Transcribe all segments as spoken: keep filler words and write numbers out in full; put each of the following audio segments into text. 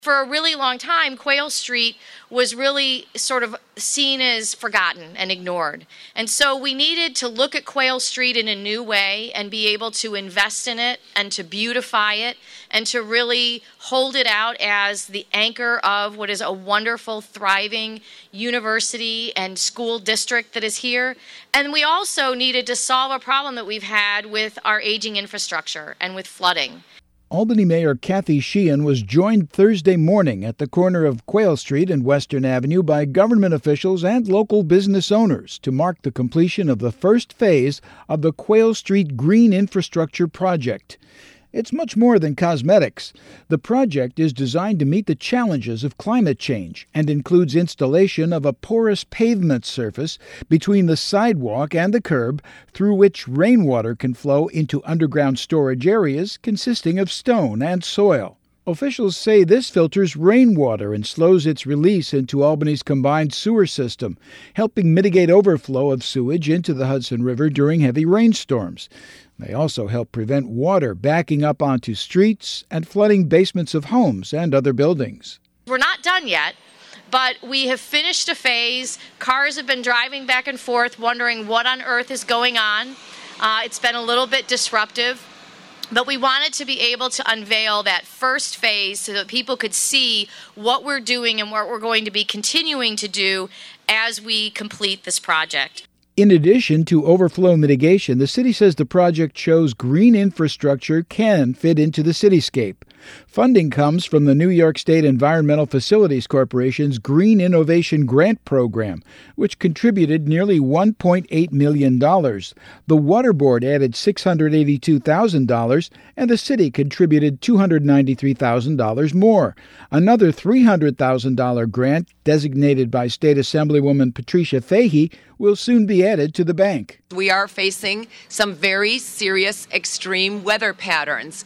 For a really long time, Quayle Street was really sort of seen as forgotten and ignored. And so we needed to look at Quayle Street in a new way and be able to invest in it and to beautify it and to really hold it out as the anchor of what is a wonderful, thriving university and school district that is here. And we also needed to solve a problem that we've had with our aging infrastructure and with flooding. Albany Mayor Kathy Sheehan was joined Thursday morning at the corner of Quayle Street and Western Avenue by government officials and local business owners to mark the completion of the first phase of the Quayle Street Green Infrastructure Project. It's much more than cosmetics. The project is designed to meet the challenges of climate change and includes installation of a porous pavement surface between the sidewalk and the curb through which rainwater can flow into underground storage areas consisting of stone and soil. Officials say this filters rainwater and slows its release into Albany's combined sewer system, helping mitigate overflow of sewage into the Hudson River during heavy rainstorms. They also help prevent water backing up onto streets and flooding basements of homes and other buildings. We're not done yet, but we have finished a phase. Cars have been driving back and forth wondering what on earth is going on. Uh, it's been a little bit disruptive. But we wanted to be able to unveil that first phase so that people could see what we're doing and what we're going to be continuing to do as we complete this project. In addition to overflow mitigation, the city says the project shows green infrastructure can fit into the cityscape. Funding comes from the New York State Environmental Facilities Corporation's Green Innovation Grant Program, which contributed nearly one point eight million dollars. The Water Board added six hundred eighty-two thousand dollars, and the city contributed two hundred ninety-three thousand dollars more. Another three hundred thousand dollars grant, designated by State Assemblywoman Patricia Fahey, will soon be added to the bank. We are facing some very serious extreme weather patterns.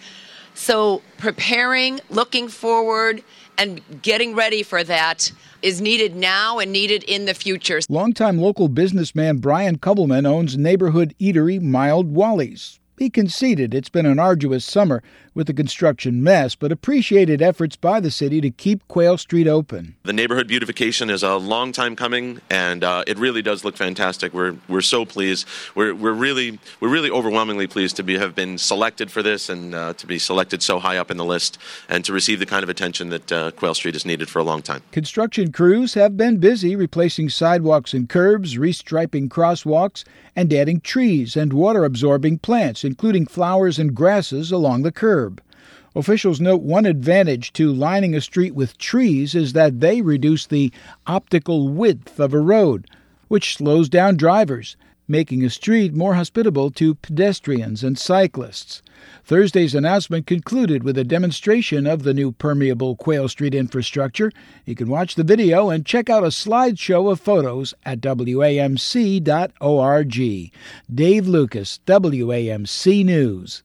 So preparing, looking forward, and getting ready for that is needed now and needed in the future. Longtime local businessman Brian Kubelman owns neighborhood eatery Mild Wally's. He conceded it's been an arduous summer with the construction mess, but appreciated efforts by the city to keep Quayle Street open. The neighborhood beautification is a long time coming, and uh, it really does look fantastic. We're we're so pleased. We're we're really we're really overwhelmingly pleased to be have been selected for this and uh, to be selected so high up in the list and to receive the kind of attention that uh, Quayle Street has needed for a long time. Construction crews have been busy replacing sidewalks and curbs, restriping crosswalks, and adding trees and water-absorbing plants, including flowers and grasses along the curb. Officials note one advantage to lining a street with trees is that they reduce the optical width of a road, which slows down drivers, making a street more hospitable to pedestrians and cyclists. Thursday's announcement concluded with a demonstration of the new permeable Quayle Street infrastructure. You can watch the video and check out a slideshow of photos at W A M C dot org. Dave Lucas, W A M C News.